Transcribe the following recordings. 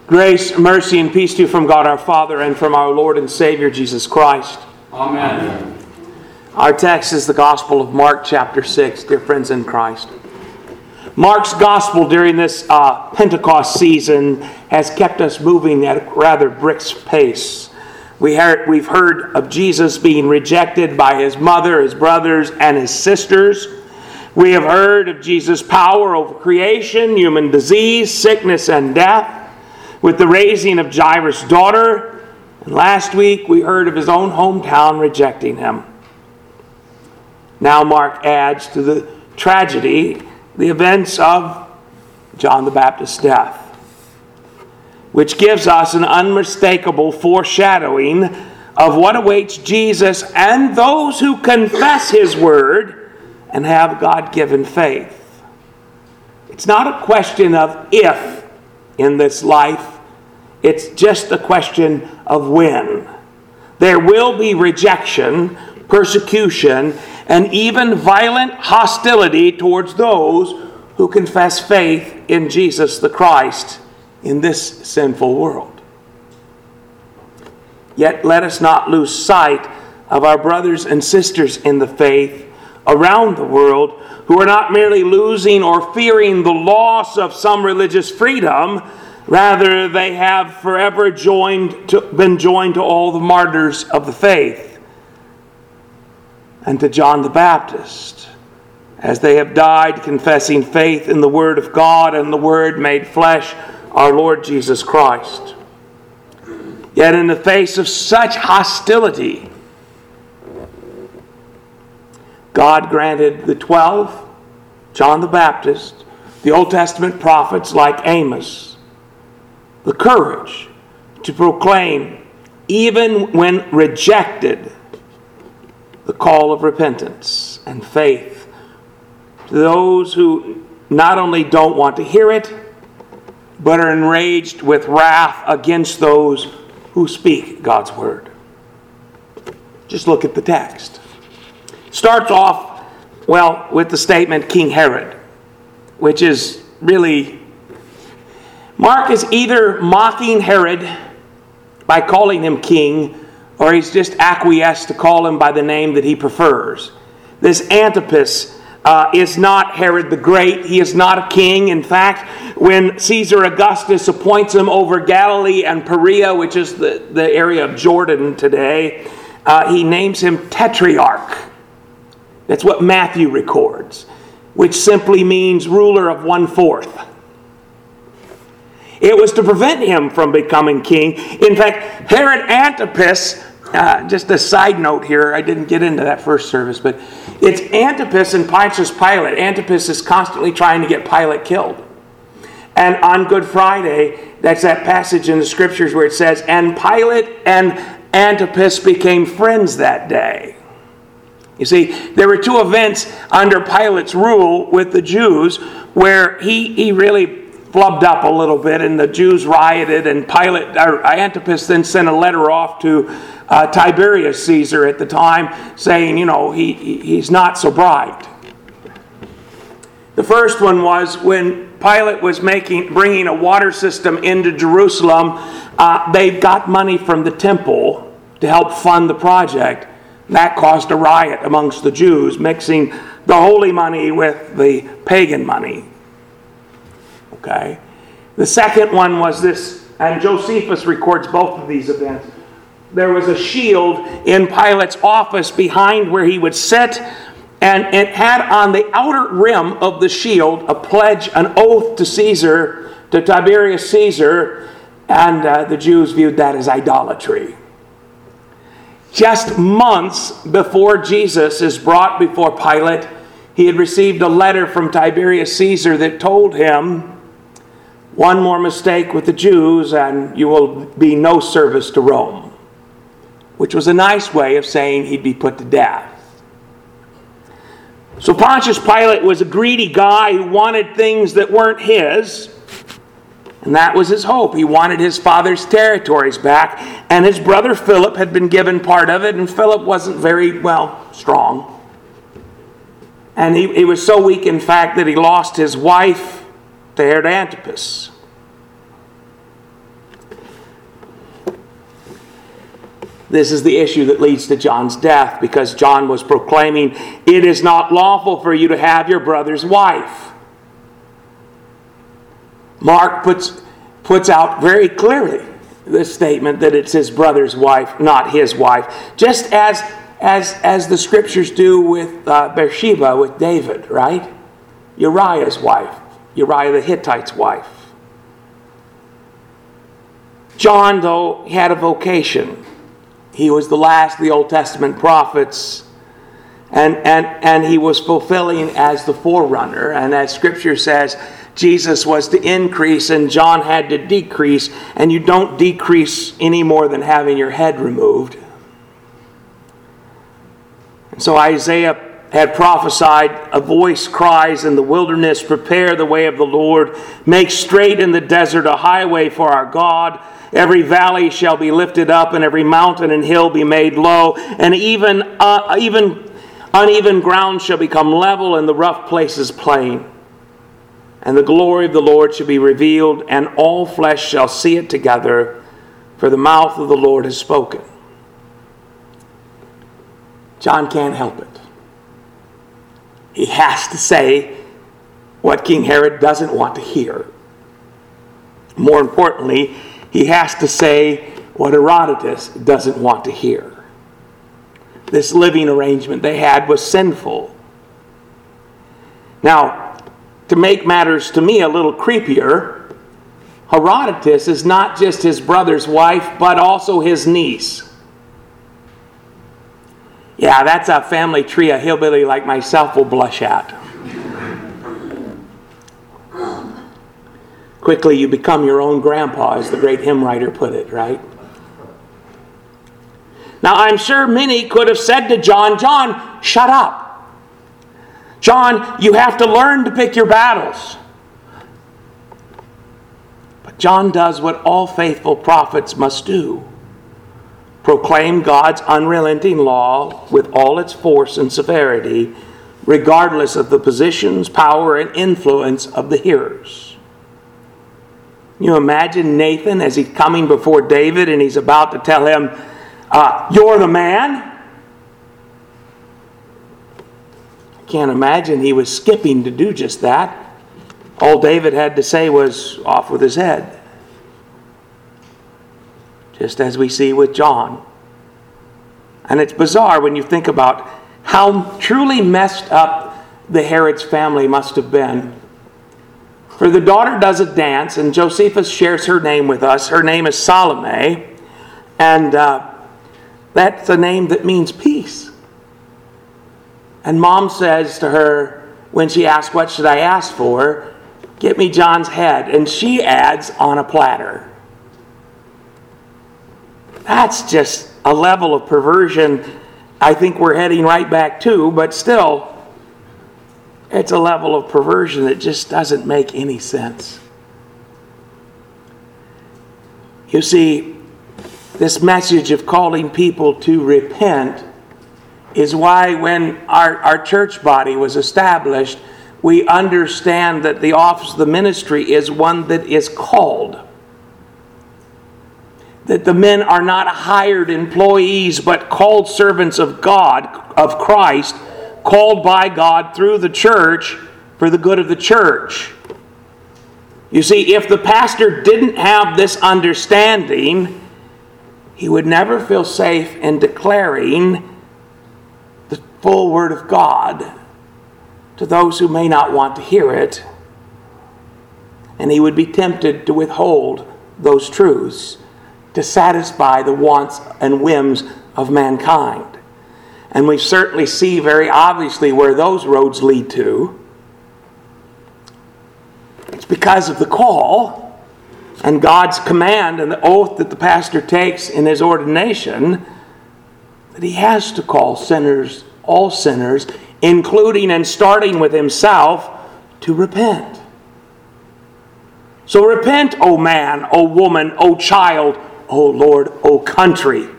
Grace, mercy, and peace to you from God our Father and from our Lord and Savior Jesus Christ. Amen. Our text is the Gospel of Mark chapter 6, dear friends in Christ. Mark's Gospel during this Pentecost season has kept us moving at a rather brisk pace. We've heard of Jesus being rejected by his mother, his brothers, and his sisters. We have heard of Jesus' power over creation, human disease, sickness, and death, with the raising of Jairus' daughter. And last week we heard of his own hometown rejecting him. Now Mark adds to the tragedy the events of John the Baptist's death, which gives us an unmistakable foreshadowing of what awaits Jesus and those who confess his word and have God-given faith. It's not a question of if in this life, it's just a question of when. There will be rejection, persecution, and even violent hostility towards those who confess faith in Jesus the Christ in this sinful world. Yet let us not lose sight of our brothers and sisters in the faith around the world who are not merely losing or fearing the loss of some religious freedom. Rather, they have forever been joined to all the martyrs of the faith and to John the Baptist, as they have died confessing faith in the Word of God and the Word made flesh, our Lord Jesus Christ. Yet in the face of such hostility, God granted the 12, John the Baptist, the Old Testament prophets like Amos, the courage to proclaim, even when rejected, the call of repentance and faith to those who not only don't want to hear it, but are enraged with wrath against those who speak God's word. Just look at the text. Starts off, with the statement King Herod, which is really, Mark is either mocking Herod by calling him king, or he's just acquiesced to call him by the name that he prefers. This Antipas is not Herod the Great. He is not a king. In fact, when Caesar Augustus appoints him over Galilee and Perea, which is the area of Jordan today, he names him Tetrarch. That's what Matthew records, which simply means ruler of 1/4. It was to prevent him from becoming king. In fact, Herod Antipas, just a side note here, I didn't get into that first service, but it's Antipas and Pontius Pilate. Antipas is constantly trying to get Pilate killed. And on Good Friday, that's that passage in the scriptures where it says, and Pilate and Antipas became friends that day. You see, there were two events under Pilate's rule with the Jews where he really flubbed up a little bit, and the Jews rioted, and Antipas then sent a letter off to Tiberius Caesar at the time saying, he's not so bright. The first one was when Pilate was bringing a water system into Jerusalem. They got money from the temple to help fund the project. That caused a riot amongst the Jews, mixing the holy money with the pagan money. Okay. The second one was this, and Josephus records both of these events. There was a shield in Pilate's office behind where he would sit, and it had on the outer rim of the shield a pledge, an oath to Tiberius Caesar, and the Jews viewed that as idolatry. Just months before Jesus is brought before Pilate, he had received a letter from Tiberius Caesar that told him, one more mistake with the Jews and you will be no service to Rome, which was a nice way of saying he'd be put to death. So Pontius Pilate was a greedy guy who wanted things that weren't his, and that was his hope. He wanted his father's territories back, and his brother Philip had been given part of it, and Philip wasn't very, strong. And he was so weak, in fact, that he lost his wife to Herod Antipas. This is the issue that leads to John's death, because John was proclaiming, "It is not lawful for you to have your brother's wife." Mark puts out very clearly this statement that it's his brother's wife, not his wife, just as the scriptures do with Bathsheba, with David, right? Uriah's wife, Uriah the Hittite's wife. John, though, had a vocation. He was the last of the Old Testament prophets, and he was fulfilling as the forerunner. And as Scripture says, Jesus was to increase and John had to decrease, and you don't decrease any more than having your head removed. And so Isaiah had prophesied, "A voice cries in the wilderness, prepare the way of the Lord, make straight in the desert a highway for our God. Every valley shall be lifted up, and every mountain and hill be made low, and even uneven ground shall become level, and the rough places plain. And the glory of the Lord shall be revealed, and all flesh shall see it together, for the mouth of the Lord has spoken." John can't help it. He has to say what King Herod doesn't want to hear. More importantly, he has to say what Herodotus doesn't want to hear. This living arrangement they had was sinful. Now, to make matters to me a little creepier, Herodotus is not just his brother's wife, but also his niece. Yeah, that's a family tree a hillbilly like myself will blush at. Quickly you become your own grandpa, as the great hymn writer put it, right? Now, I'm sure many could have said to John, "John, shut up. John, you have to learn to pick your battles." But John does what all faithful prophets must do: proclaim God's unrelenting law with all its force and severity, regardless of the positions, power, and influence of the hearers. You imagine Nathan as he's coming before David and he's about to tell him, "You're the man." I can't imagine he was skipping to do just that. All David had to say was, "Off with his head." Just as we see with John. And it's bizarre when you think about how truly messed up the Herod's family must have been. For the daughter does a dance, and Josephus shares her name with us. Her name is Salome, and that's a name that means peace. And mom says to her, when she asks, "What should I ask for?" "Get me John's head." And she adds, "On a platter." That's just a level of perversion I think we're heading right back to, but still, it's a level of perversion that just doesn't make any sense. You see, this message of calling people to repent is why when our church body was established, we understand that the office of the ministry is one that is called. That the men are not hired employees, but called servants of God, of Christ, called by God through the church for the good of the church. You see, if the pastor didn't have this understanding, he would never feel safe in declaring the full Word of God to those who may not want to hear it. And he would be tempted to withhold those truths to satisfy the wants and whims of mankind. And we certainly see very obviously where those roads lead to. It's because of the call and God's command and the oath that the pastor takes in his ordination that he has to call sinners, all sinners, including and starting with himself, to repent. So repent, O man, O woman, O child, O Lord, O country.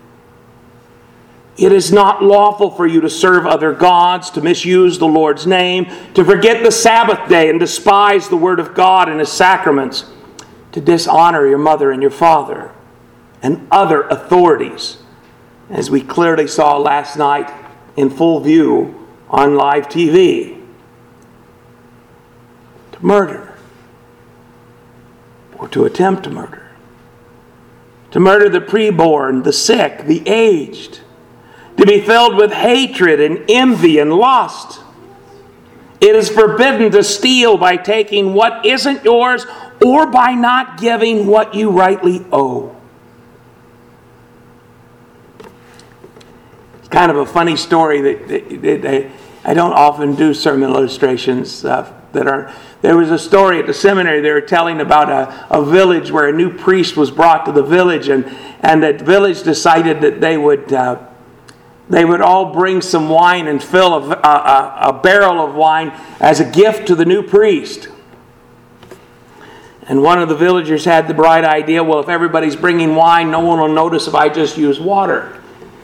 It is not lawful for you to serve other gods, to misuse the Lord's name, to forget the Sabbath day and despise the word of God and his sacraments. to dishonor your mother and your father and other authorities, as we clearly saw last night in full view on live TV. To murder, or to attempt to murder. To murder the preborn, the sick, the aged. To be filled with hatred and envy and lust. It is forbidden to steal by taking what isn't yours or by not giving what you rightly owe. It's kind of a funny story that I don't often do sermon illustrations There was a story at the seminary they were telling about a village where a new priest was brought to the village, and that village decided that they would all bring some wine and fill a barrel of wine as a gift to the new priest. And one of the villagers had the bright idea, well, if everybody's bringing wine, no one will notice if I just use water.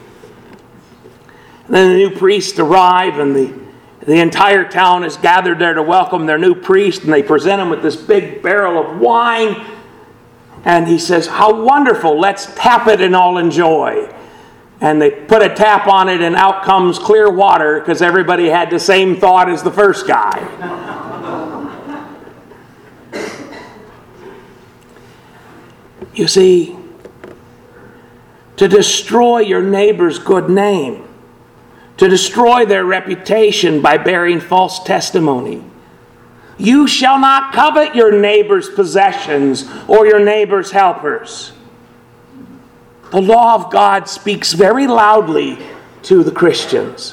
And then the new priest arrived, and the entire town is gathered there to welcome their new priest, and they present him with this big barrel of wine. And he says, how wonderful, let's tap it and all enjoy. And they put a tap on it, and out comes clear water, because everybody had the same thought as the first guy. You see, to destroy your neighbor's good name, to destroy their reputation by bearing false testimony. You shall not covet your neighbor's possessions or your neighbor's helpers. The law of God speaks very loudly to the Christians.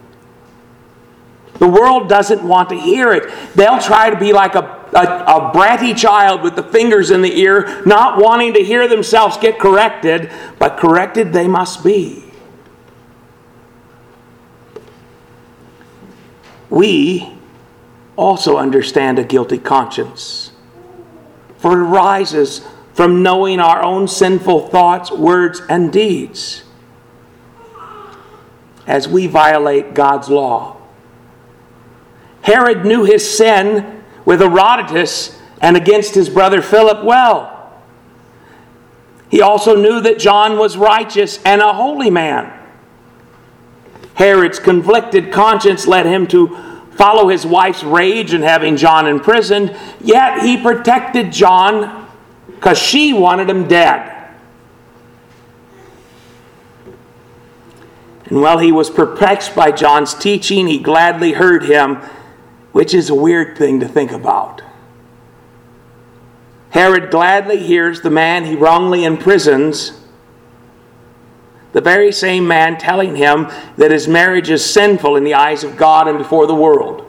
The world doesn't want to hear it. They'll try to be like a bratty child with the fingers in the ear, not wanting to hear themselves get corrected, but corrected they must be. We also understand a guilty conscience, for it arises from knowing our own sinful thoughts, words, and deeds as we violate God's law. Herod knew his sin with Herodotus and against his brother Philip well. He also knew that John was righteous and a holy man. Herod's conflicted conscience led him to follow his wife's rage in having John imprisoned, yet he protected John because she wanted him dead. And while he was perplexed by John's teaching, he gladly heard him, which is a weird thing to think about. Herod gladly hears the man he wrongly imprisons, the very same man telling him that his marriage is sinful in the eyes of God and before the world.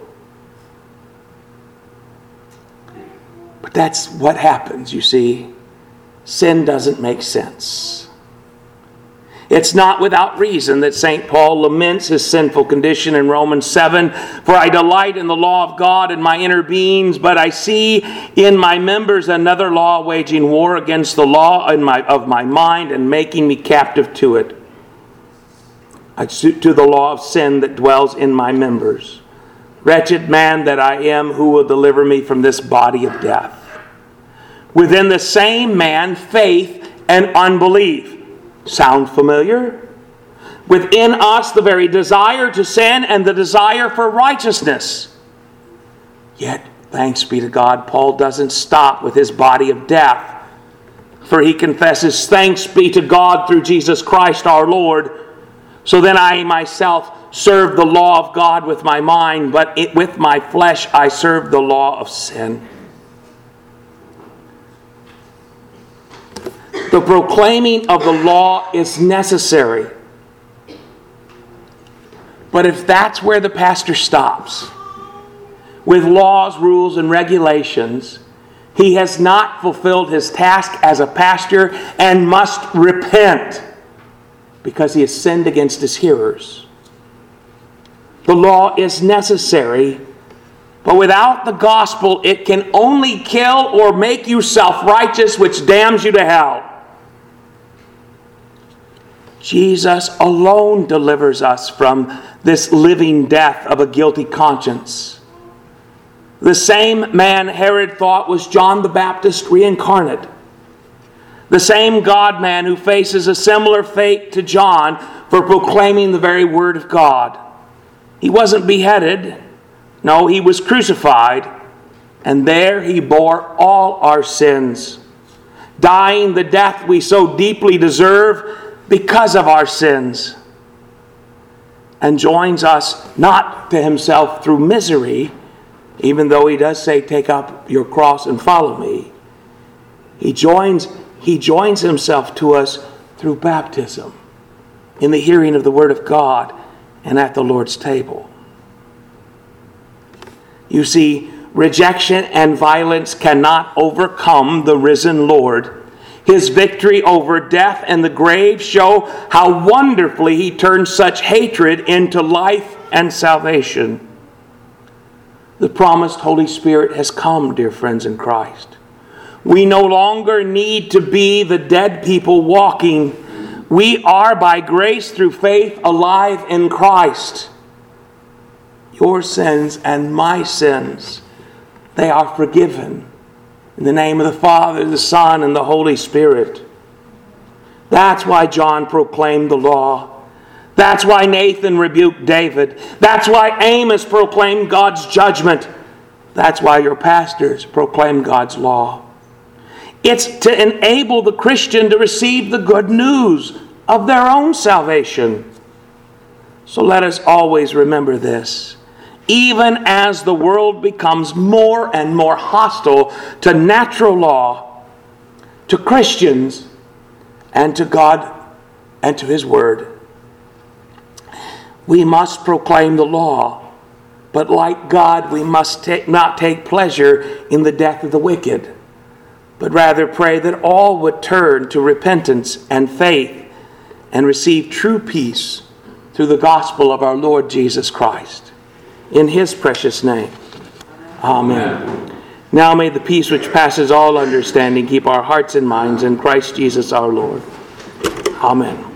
But that's what happens, you see. Sin doesn't make sense. It's not without reason that St. Paul laments his sinful condition in Romans 7. For I delight in the law of God in my inner beings, but I see in my members another law waging war against the law of my mind and making me captive to it. To the law of sin that dwells in my members. Wretched man that I am, who will deliver me from this body of death? Within the same man, faith and unbelief. Sound familiar? Within us, the very desire to sin and the desire for righteousness. Yet, thanks be to God, Paul doesn't stop with his body of death. For he confesses, thanks be to God through Jesus Christ our Lord. So then I myself serve the law of God with my mind, but with my flesh I serve the law of sin. The proclaiming of the law is necessary. But if that's where the pastor stops, with laws, rules, and regulations, he has not fulfilled his task as a pastor and must repent because he has sinned against his hearers. The law is necessary, but without the gospel, it can only kill or make you self-righteous, which damns you to hell. Jesus alone delivers us from this living death of a guilty conscience. The same man Herod thought was John the Baptist reincarnate. The same God-man who faces a similar fate to John for proclaiming the very word of God. He wasn't beheaded. No, he was crucified. And there he bore all our sins, dying the death we so deeply deserve because of our sins. And joins us not to himself through misery, even though he does say, take up your cross and follow me. He joins himself to us through baptism, in the hearing of the word of God, and at the Lord's table. You see, rejection and violence cannot overcome the risen Lord. His victory over death and the grave show how wonderfully he turned such hatred into life and salvation. The promised Holy Spirit has come, dear friends in Christ. We no longer need to be the dead people walking. We are by grace through faith alive in Christ. Your sins and my sins, they are forgiven. In the name of the Father, the Son, and the Holy Spirit. That's why John proclaimed the law. That's why Nathan rebuked David. That's why Amos proclaimed God's judgment. That's why your pastors proclaim God's law. It's to enable the Christian to receive the good news of their own salvation. So let us always remember this. Even as the world becomes more and more hostile to natural law, to Christians, and to God and to His Word, we must proclaim the law. But like God, we must not take pleasure in the death of the wicked, but rather pray that all would turn to repentance and faith and receive true peace through the gospel of our Lord Jesus Christ. In His precious name, Amen. Now may the peace which passes all understanding keep our hearts and minds in Christ Jesus our Lord. Amen.